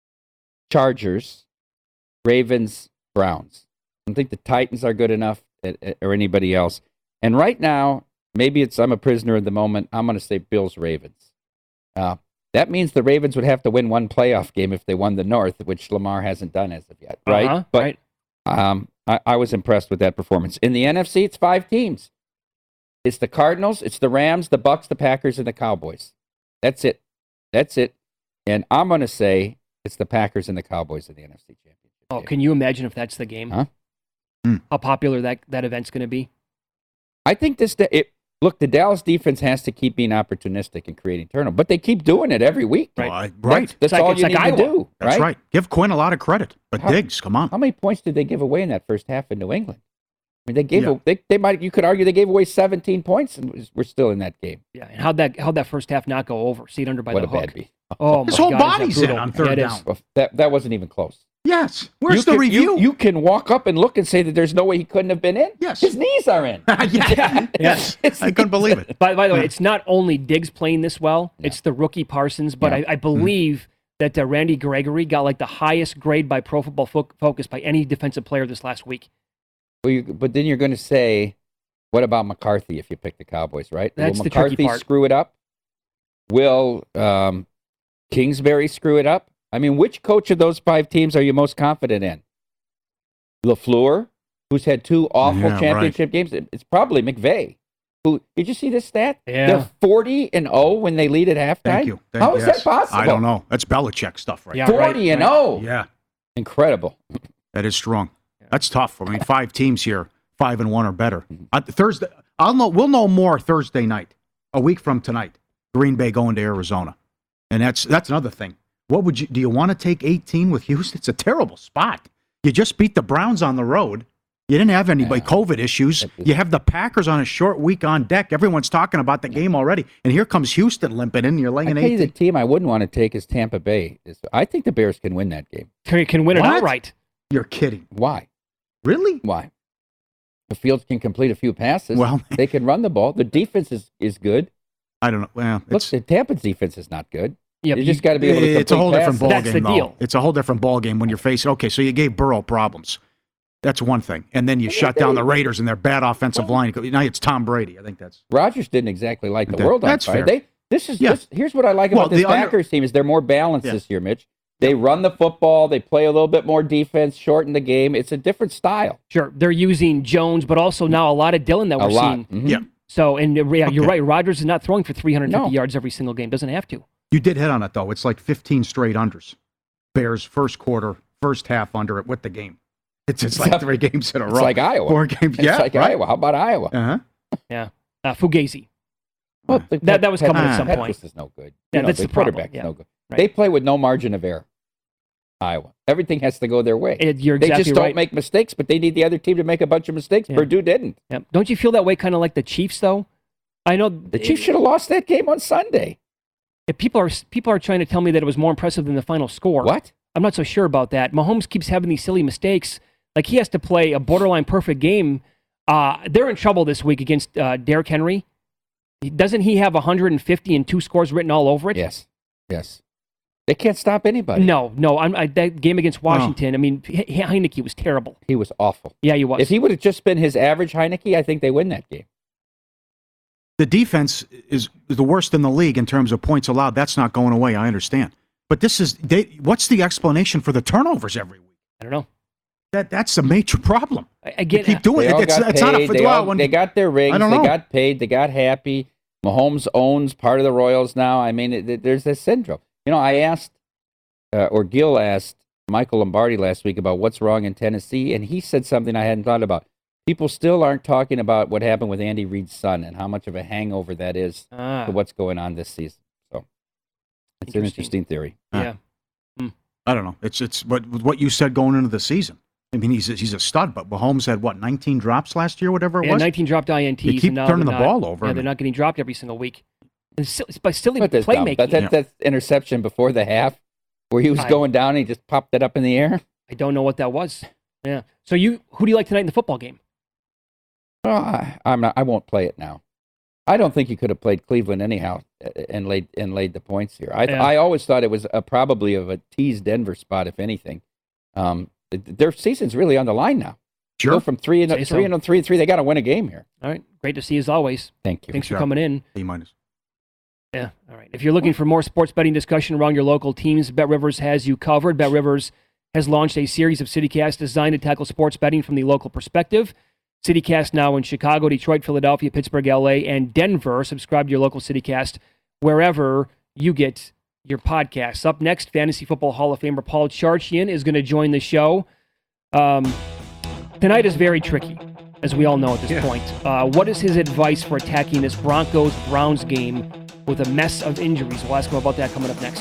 Chargers, Ravens, Browns. I don't think the Titans are good enough uh, uh, or anybody else. And right now, maybe it's I'm a prisoner of the moment. I'm going to say Bills, Ravens. Uh, that means the Ravens would have to win one playoff game if they won the North, which Lamar hasn't done as of yet, right? Uh-huh, but right. Um, I, I was impressed with that performance. In the N F C, it's five teams. It's the Cardinals, it's the Rams, the Bucks, the Packers, and the Cowboys. That's it. That's it. And I'm going to say it's the Packers and the Cowboys in the N F C Championship. Oh, game. can you imagine if that's the game? Huh? Hmm. How popular that, that event's going to be? I think this. It, look, the Dallas defense has to keep being opportunistic and creating turnover, but they keep doing it every week. Right. Well, I- right. That's, that's like- all it's you like need Iowa. to do. That's right. Give Quinn a lot of credit. But How- Diggs, come on. How many points did they give away in that first half in New England? I mean, they gave. Yeah. A, they, they might. You could argue they gave away seventeen points, and we're still in that game. Yeah. And how'd that how'd that first half not go over? See it under by what the a hook. bad beat. Oh, His my whole God, is that body's in brutal. on third Yeah, it is. down. Well, that that wasn't even close. Yes. Where's you the can, review? You, you can walk up and look and say that there's no way he couldn't have been in. Yes. His knees are in. yeah. Yes. It's- I couldn't believe it. By, by the way, it's not only Diggs playing this well, it's the rookie Parsons, but Yeah. I, I believe that uh, Randy Gregory got like the highest grade by Pro Football Fo- Focus by any defensive player this last week. Well, you, but then you're going to say, what about McCarthy if you pick the Cowboys, right? That's Will the tricky McCarthy part. screw it up? Will um, Kingsbury screw it up? I mean, which coach of those five teams are you most confident in? LaFleur, who's had two awful Yeah, right. championship games? It- It's probably McVay. Who did you see this stat? Yeah. They're forty and oh when they lead at halftime. Thank you. Thank, How is yes. that possible? I don't know. That's Belichick stuff, right? Yeah, forty right, and right. oh. Yeah, Incredible. that is strong. That's tough. I mean, five teams here, five and one or better. Uh, Thursday, I'll know. We'll know more Thursday night, a week from tonight. Green Bay going to Arizona, and that's that's another thing. What would you do? You want to take eighteen with Houston? It's a terrible spot. You just beat the Browns on the road. You didn't have any Yeah. COVID issues. You have the Packers on a short week on deck. Everyone's talking about the game already, and here comes Houston limping in. You're I laying tell you, the eighteen. team I wouldn't want to take is Tampa Bay. I think the Bears can win that game. Can, can win it What? outright. You're kidding. Why? Really? Why? The Fields can complete a few passes. Well- they can run the ball. The defense is, is good. I don't know. Well, Look, it's the Tampa's defense is not good. Yeah, you but just you- got to be able to complete it's a whole different passes. ball That's game. the though. deal. It's a whole different ball game when you're facing. Okay, so you gave Burrow problems. That's one thing, and then you shut down the Raiders and their bad offensive line. Now it's Tom Brady. I think that's Rodgers didn't exactly light the That- world on that's fire. fair. They, this is Yeah. this, here's what I like Well, about this the under- Packers team is they're more balanced Yeah. this year, Mitch. They run the football. They play a little bit more defense, shorten the game. It's a different style. Sure, they're using Jones, but also now a lot of Dillon that A we're lot. seeing. Mhm. yeah. So, and uh, yeah, you're Okay. right. Rodgers is not throwing for three hundred fifty No. yards every single game. Doesn't have to. You did hit on it though. It's like fifteen straight unders. Bears first quarter, first half under it with the game. It's it's like three games in a row. It's like Iowa. Four games. It's Yeah, like right. Iowa. How about Iowa? Uh-huh. Yeah, uh, Fugazi. Well, the- That- that was coming at some Pettis point. is no good. Yeah, You know, that's the the problem, quarterback's yeah. no good. Right. They play with no margin of error. Iowa. Everything has to go their way. It- you're they exactly just don't right. make mistakes, but they need the other team to make a bunch of mistakes. Yeah. Purdue didn't. Yeah. Don't you feel that way, kind of like the Chiefs, though? I know The Chiefs should have lost that game on Sunday. If people are people are trying to tell me that it was more impressive than the final score. What? I'm not so sure about that. Mahomes keeps having these silly mistakes. Like he has to play a borderline perfect game. Uh, they're in trouble this week against uh, Derrick Henry. Doesn't he have one hundred fifty and two scores written all over it? Yes. Yes. They can't stop anybody. No, no. I'm, I, that game against Washington, I mean, He- Heineke was terrible. He was awful. Yeah, he was. If he would have just been his average Heineke, I think they win that game. The defense is the worst in the league in terms of points allowed. That's not going away. I understand. But this is they, what's the explanation for the turnovers every week? I don't know. That that's a major problem. I- Again, They keep doing They it. all It's, got it's paid. not a they, well, all- when- they got their rings. I don't They know. got paid. They got happy. Mahomes owns part of the Royals now. I mean, it, it- there's this syndrome. You know, I asked, uh, or Gil asked Michael Lombardi last week about what's wrong in Tennessee, and he said something I hadn't thought about. People still aren't talking about what happened with Andy Reid's son and how much of a hangover that is Ah, to what's going on this season. So it's an Interesting. interesting theory. yeah. I don't know. It's it's what what you said going into the season. I mean, he's a, he's a stud, but Mahomes had what nineteen drops last year, whatever it Yeah, was. nineteen dropped I N Ts. They keep and now turning they're the not- ball over. Yeah, I they're mean- not getting dropped every single week. And still, by silly But that's dumb. playmaking. That, that, Yeah. that interception before the half where he was I- going down and he just popped it up in the air. I don't know what that was. Yeah. So you, who do you like tonight in the football game? Oh, I, I'm not, I won't play it now. I don't think you could have played Cleveland anyhow uh, and laid and laid the points here. I Yeah. I always thought it was a, probably of a tease Denver spot, if anything. Um, th- their season's really on the line now. Sure. Go from three and Say three so. and three and three. They got to win a game here. All right. Great to see you as always. Thank you. Thanks for job. coming in. A minus. Yeah. All right. If you're looking for more sports betting discussion around your local teams, BetRivers has you covered. BetRivers has launched a series of CityCasts designed to tackle sports betting from the local perspective. CityCast now in Chicago, Detroit, Philadelphia, Pittsburgh, L A, and Denver. Subscribe to your local CityCast wherever you get your podcasts. Up next, Fantasy Football Hall of Famer Paul Charchian is going to join the show. Um, tonight is very tricky, as we all know at this Yeah. point. Uh, what is his advice for attacking this Broncos-Browns game with a mess of injuries? We'll ask him about that coming up next.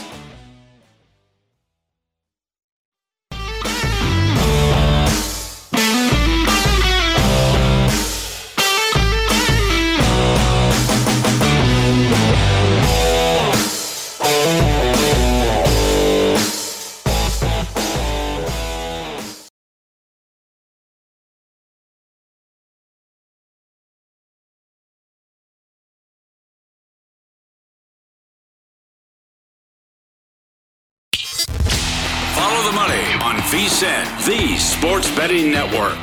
Follow the money on V S I N, the Sports Betting Network.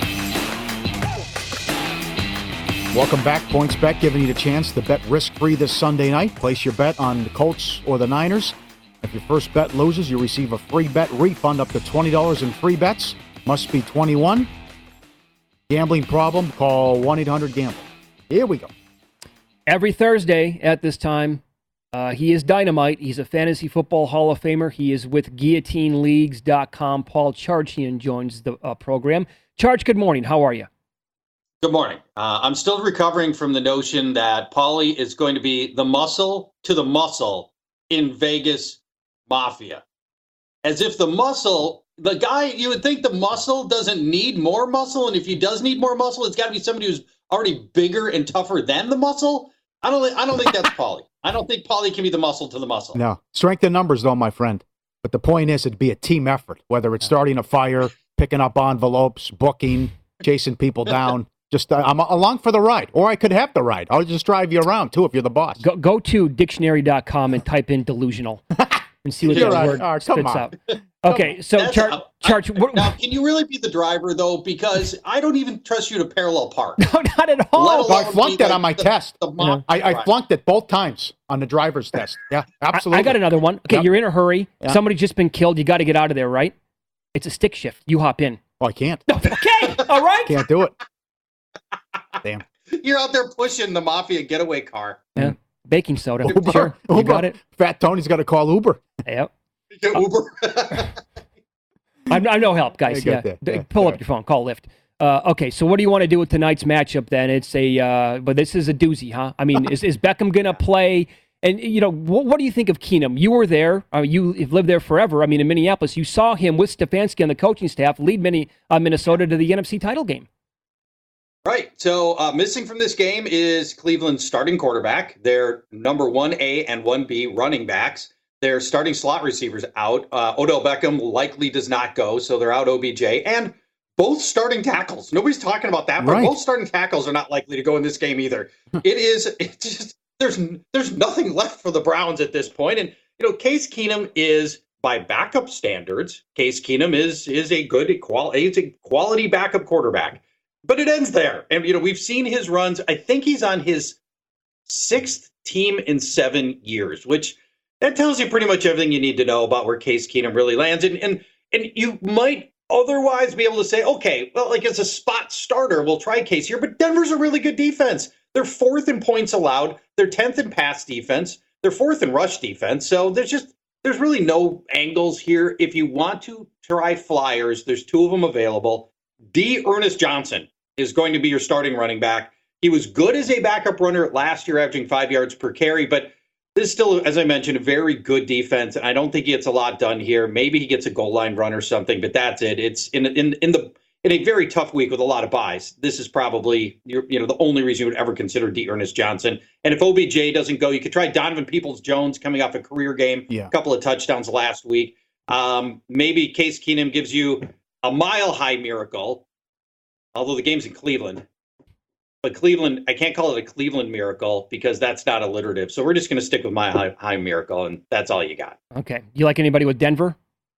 Welcome back, PointsBet, giving you the chance to bet risk-free this Sunday night. Place your bet on the Colts or the Niners. If your first bet loses, you receive a free bet refund up to twenty dollars in free bets. Must be twenty-one. Gambling problem? Call one eight hundred gamble. Here we go. Every Thursday at this time, uh, he is dynamite. He's a fantasy football Hall of Famer. He is with guillotine leagues dot com. Paul Charchian joins the uh, program. Charch, good morning. How are you? Good morning. Uh, I'm still recovering from the notion that Paulie is going to be the muscle to the muscle in Vegas Mafia. As if the muscle, the guy, you would think the muscle doesn't need more muscle. And if he does need more muscle, it's got to be somebody who's already bigger and tougher than the muscle. I don't, I don't think that's Paulie. I don't think Paulie can be the muscle to the muscle. No. Strength in numbers, though, my friend. But the point is, it'd be a team effort, whether it's starting a fire, picking up envelopes, booking, chasing people down. Just uh, I'm along for the ride, or I could have the ride. I'll just drive you around, too, if you're the boss. Go, go to dictionary dot com and type in delusional and see what that right. word Oh, spits on. out. Okay, so That's Char- how- Charch, I- what, now, can you really be the driver, though? Because I don't even trust you to parallel park. no, not at all. Let Oh, I alone flunked be that like on my the- test. the mob I, I driver. flunked it both times on the driver's test. Yeah, absolutely. I, I got another one. Okay, Yep. you're in a hurry. Yeah. Somebody's just been killed. You got to get out of there, right? It's a stick shift. You hop in. Oh, I can't. Okay, all right. Can't do it. Damn. You're out there pushing the Mafia getaway car. Yeah. Baking soda. Uber. Sure, you Uber. got it. Fat Tony's got to call Uber. Yep. Get Uber. I'm, I'm no help, guys. I Yeah. get that. D- Yeah, Pull yeah. up your phone. Call Lyft. Uh, okay, so what do you want to do with tonight's matchup then? It's a, uh, but this is a doozy, huh? I mean, is, is Beckham going to play? And, you know, what, what do you think of Keenum? You were there. Uh, you, you've lived there forever. I mean, in Minneapolis, you saw him with Stefanski on the coaching staff lead many, uh, Minnesota to the N F C title game. Right. So uh, missing from this game is Cleveland's starting quarterback, their number one A and one B running backs. Their starting slot receivers out. Uh, Odell Beckham likely does not go, so they're out O B J. And both starting tackles. Nobody's talking about that, but Right. both starting tackles are not likely to go in this game either. It is it just there's there's nothing left for the Browns at this point. And you know, Case Keenum is, by backup standards, Case Keenum is is a good quality, he's a quality backup quarterback. But it ends there. And, you know, we've seen his runs. I think he's on his sixth team in seven years, which that tells you pretty much everything you need to know about where Case Keenum really lands. And, and, and you might otherwise be able to say, okay, well, like as a spot starter, we'll try Case here. But Denver's a really good defense. They're fourth in points allowed. They're tenth in pass defense. They're fourth in rush defense. So there's just, there's really no angles here. If you want to try flyers, there's two of them available. D. Ernest Johnson is going to be your starting running back. He was good as a backup runner last year, averaging five yards per carry, but this is still, as I mentioned, a very good defense. And I don't think he gets a lot done here. Maybe he gets a goal line run or something, but that's it. It's in in in the in a very tough week with a lot of buys. This is probably your, you know the only reason you would ever consider D. Ernest Johnson. And if O B J doesn't go, you could try Donovan Peoples-Jones coming off a career game, Yeah. a couple of touchdowns last week. Um, maybe Case Keenum gives you a mile high miracle. Although the game's in Cleveland. But Cleveland, I can't call it a Cleveland miracle because that's not alliterative. So we're just going to stick with my high, high miracle, and that's all you got. Okay. You like anybody with Denver?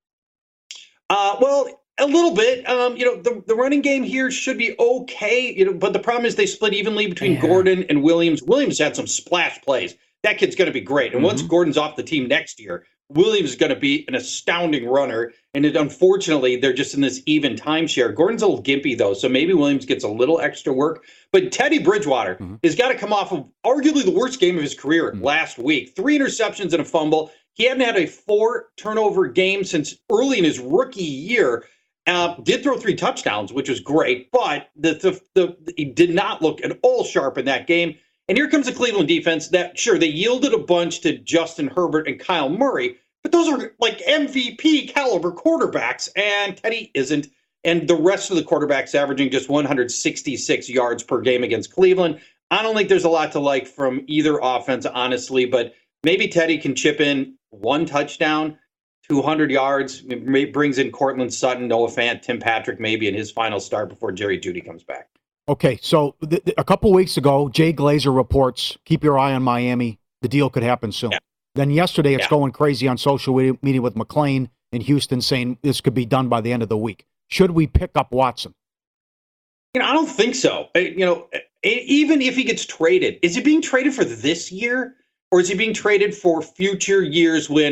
Uh, well, a little bit. Um, you know, the, the running game here should be okay. You know, but the problem is they split evenly between Yeah. Gordon and Williams. Williams had some splash plays. That kid's going to be great. And Mm-hmm. once Gordon's off the team next year, Williams is going to be an astounding runner. And it, unfortunately, they're just in this even timeshare. Gordon's a little gimpy, though, so maybe Williams gets a little extra work. But Teddy Bridgewater Mhm. has got to come off of arguably the worst game of his career Mhm. last week. Three interceptions and a fumble. He hadn't had a four turnover game since early in his rookie year. Uh, did throw three touchdowns, which was great, but the, the the he did not look at all sharp in that game. And here comes the Cleveland defense that, sure, they yielded a bunch to Justin Herbert and Kyle Murray, but those are like M V P caliber quarterbacks, and Teddy isn't. And the rest of the quarterbacks averaging just one hundred sixty-six yards per game against Cleveland. I don't think there's a lot to like from either offense, honestly, but maybe Teddy can chip in one touchdown, two hundred yards, maybe brings in Cortland Sutton, Noah Fant, Tim Patrick maybe in his final start before Jerry Jeudy comes back. Okay, so th- th- a couple weeks ago, Jay Glazer reports, keep your eye on Miami. The deal could happen soon. Yeah. Then yesterday, it's Yeah. going crazy on social media- media with McClain in Houston saying this could be done by the end of the week. Should we pick up Watson? You know, I don't think so. Uh, You know, uh, even if he gets traded, is he being traded for this year, or is he being traded for future years when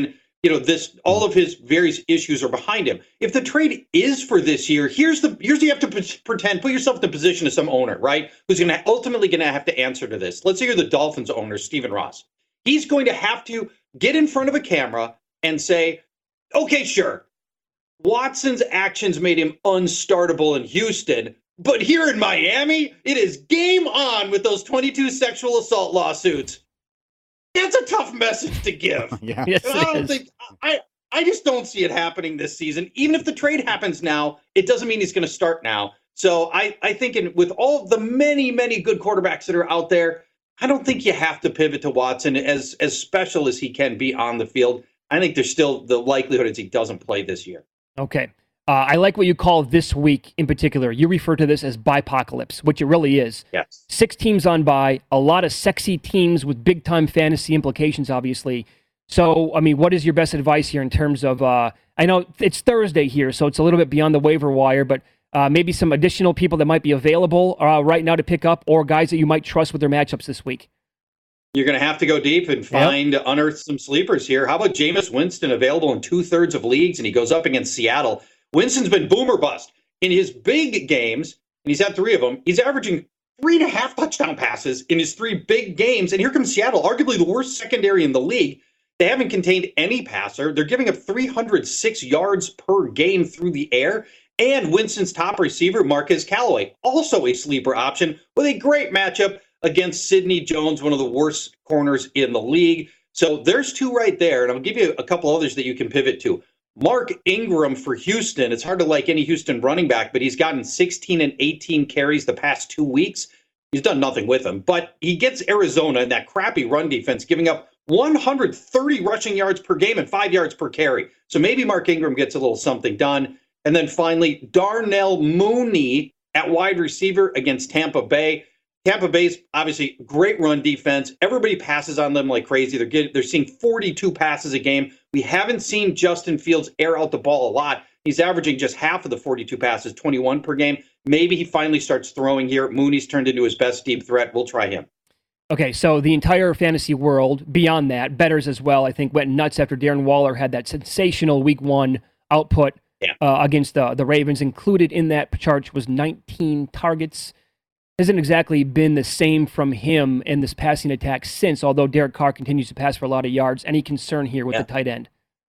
you know, this all of his various issues are behind him. If the trade is for this year, here's the here's the you have to p- pretend, put yourself in the position of some owner, right? Who's going to ultimately going to have to answer to this. Let's say you're the Dolphins owner, Stephen Ross. He's going to have to get in front of a camera and say, okay, sure, Watson's actions made him unstartable in Houston, but here in Miami, it is game on with those twenty-two sexual assault lawsuits. That's a tough message to give. Yeah. Yes, I it don't is. think I I just don't see it happening this season. Even if the trade happens now, it doesn't mean he's going to start now. So I I think in, with all the many many good quarterbacks that are out there, I don't think you have to pivot to Watson as as special as he can be on the field. I think there's still the likelihood is he doesn't play this year. Okay. Uh, I like what you call this week in particular. You refer to this as bipocalypse, which it really is. Yes. Six teams on bye, a lot of sexy teams with big-time fantasy implications, obviously. So, I mean, what is your best advice here in terms of, uh, I know it's Thursday here, so it's a little bit beyond the waiver wire, but uh, maybe some additional people that might be available uh, right now to pick up, or guys that you might trust with their matchups this week? You're going to have to go deep and find, yep. unearth some sleepers here. How about Jameis Winston, available in two-thirds of leagues, and he goes up against Seattle. Winston's been boomer bust. In his big games, and he's had three of them, he's averaging three and a half touchdown passes in his three big games. And here comes Seattle, arguably the worst secondary in the league. They haven't contained any passer. They're giving up three hundred six yards per game through the air. And Winston's top receiver, Marquez Callaway, also a sleeper option with a great matchup against Sidney Jones, one of the worst corners in the league. So there's two right there. And I'll give you a couple others that you can pivot to. Mark Ingram for Houston. It's hard to like any Houston running back, but he's gotten sixteen and eighteen carries the past two weeks. He's done nothing with them, but he gets Arizona in that crappy run defense, giving up one hundred thirty rushing yards per game and five yards per carry. So maybe Mark Ingram gets a little something done. And then finally, Darnell Mooney at wide receiver against Tampa Bay. Tampa Bay's obviously great run defense. Everybody passes on them like crazy. They're getting, they're seeing forty-two passes a game. We haven't seen Justin Fields air out the ball a lot. He's averaging just half of the forty-two passes, twenty-one per game. Maybe he finally starts throwing here. Mooney's turned into his best deep threat. We'll try him. Okay, so the entire fantasy world, beyond that, bettors as well, I think, went nuts after Darren Waller had that sensational week one output yeah. uh, against the, the Ravens. Included in that chart was nineteen targets. Hasn't exactly been the same from him in this passing attack since, although Derek Carr continues to pass for a lot of yards. Any concern here with yeah. the tight end?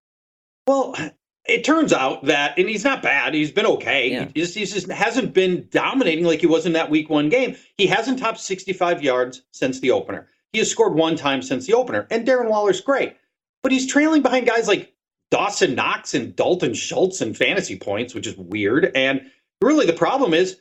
Well, it turns out that, and he's not bad. He's been okay. Yeah. He, just, he just hasn't been dominating like he was in that week one game. He hasn't topped sixty-five yards since the opener. He has scored one time since the opener, and Darren Waller's great. But he's trailing behind guys like Dawson Knox and Dalton Schultz in fantasy points, which is weird. And really the problem is,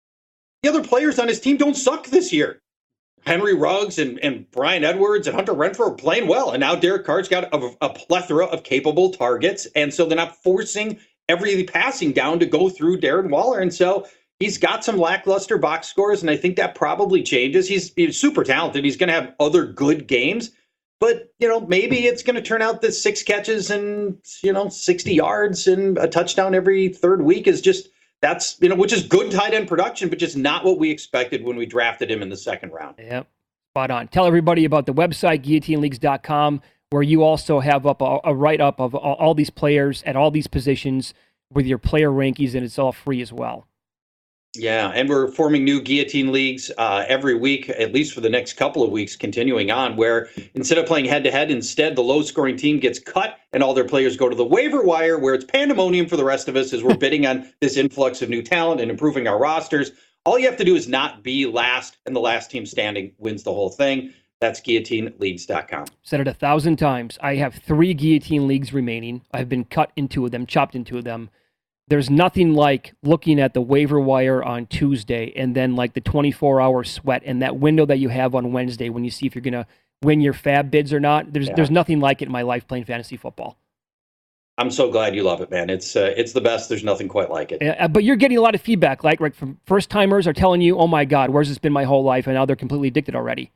the other players on his team don't suck this year. Henry Ruggs and, and Brian Edwards and Hunter Renfrow are playing well. And now Derek Carr's got a, a plethora of capable targets. And so they're not forcing every passing down to go through Darren Waller. And so he's got some lackluster box scores. And I think that probably changes. He's, he's super talented. He's going to have other good games. But, you know, maybe it's going to turn out that six catches and, you know, sixty yards and a touchdown every third week is just, that's, you know, which is good tight end production, but just not what we expected when we drafted him in the second round. Yep. Spot on. Tell everybody about the website, guillotine leagues dot com, where you also have up a, a write-up of all, all these players at all these positions with your player rankings, and it's all free as well. Yeah, and we're forming new Guillotine Leagues uh, every week, at least for the next couple of weeks, continuing on, where instead of playing head-to-head, instead the low-scoring team gets cut and all their players go to the waiver wire, where it's pandemonium for the rest of us as we're bidding on this influx of new talent and improving our rosters. All you have to do is not be last, and the last team standing wins the whole thing. That's guillotine leagues dot com. Said it a thousand times. I have three Guillotine Leagues remaining. I've been cut in two of them, chopped in two of them. There's nothing like looking at the waiver wire on Tuesday and then like the twenty-four hour sweat and that window that you have on Wednesday when you see if you're going to win your fab bids or not. There's Yeah. there's nothing like it in my life playing fantasy football. I'm so glad you love it, man. It's uh, it's the best. There's nothing quite like it. Uh, but you're getting a lot of feedback, like right, from first timers are telling you, oh my God, where's this been my whole life? And now they're completely addicted already.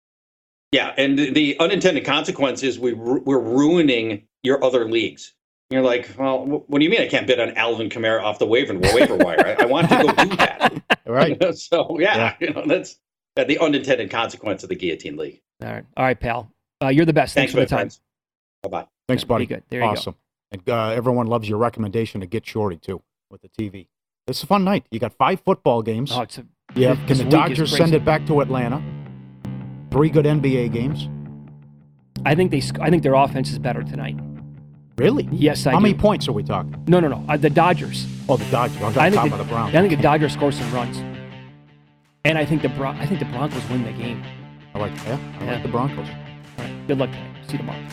Yeah, and the- the unintended consequence is we ru- we're ruining your other leagues. You're like, well, wh- what do you mean I can't bid on Alvin Kamara off the waiver waiver wire? I, I want to go do that. Right. So yeah, Yeah. you know that's uh, the unintended consequence of the Guillotine League. All right, all right, pal. Uh, you're the best. Thanks, Thanks, for the my time. friends. Bye-bye. Thanks, buddy. Be good. There you awesome. And uh, everyone loves your recommendation to get Shorty, too, with the T V. It's a fun night. You got five football games. Oh, it's a, yeah. this Can the week is Dodgers crazy. send it back to Atlanta? Three good N B A games. I think they. sc- I think their offense is better tonight. Really? Yes, I How do. many points are we talking? No, no, no. Uh, the Dodgers. Oh, the Dodgers. I'm I talking think about the, the Browns. I think the Dodgers score some runs, and I think the Bron- I think the Broncos win the game. I like, yeah, I Yeah. like the Broncos. All right. Good luck tonight. See you tomorrow.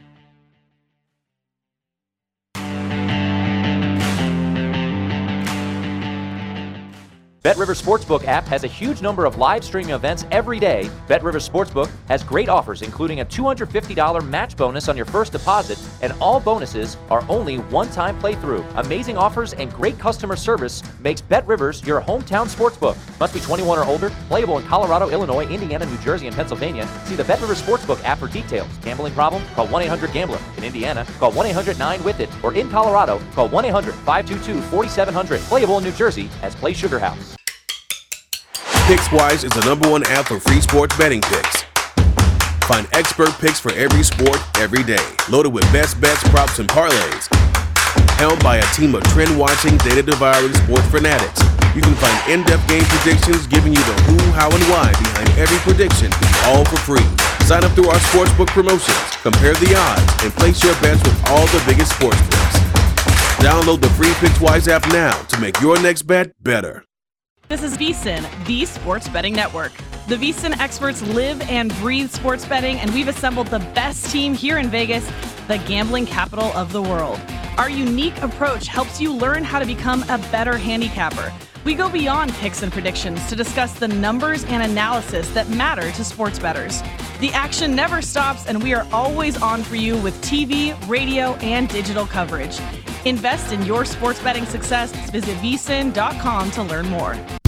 BetRivers Sportsbook app has a huge number of live streaming events every day. BetRivers Sportsbook has great offers, including a two hundred fifty dollars match bonus on your first deposit, and all bonuses are only one-time playthrough. Amazing offers and great customer service makes BetRivers your hometown sportsbook. Must be twenty-one or older. Playable in Colorado, Illinois, Indiana, New Jersey, and Pennsylvania. See the BetRivers Sportsbook app for details. Gambling problem? Call one eight hundred gambler. In Indiana, call one eight hundred nine with it. Or in Colorado, call one eight hundred five two two four seven zero zero. Playable in New Jersey as Play Sugar House. PicksWise is the number one app for free sports betting picks. Find expert picks for every sport, every day. Loaded with best bets, props, and parlays. Helmed by a team of trend-watching, data-devouring sports fanatics. You can find in-depth game predictions giving you the who, how, and why behind every prediction, all for free. Sign up through our sportsbook promotions, compare the odds, and place your bets with all the biggest sports books. Download the free PicksWise app now to make your next bet better. This is VSiN, the Sports Betting Network. The VSiN experts live and breathe sports betting, and we've assembled the best team here in Vegas, the gambling capital of the world. Our unique approach helps you learn how to become a better handicapper. We go beyond picks and predictions to discuss the numbers and analysis that matter to sports bettors. The action never stops, and we are always on for you with T V, radio, and digital coverage. Invest in your sports betting success. Visit V S I N dot com to learn more.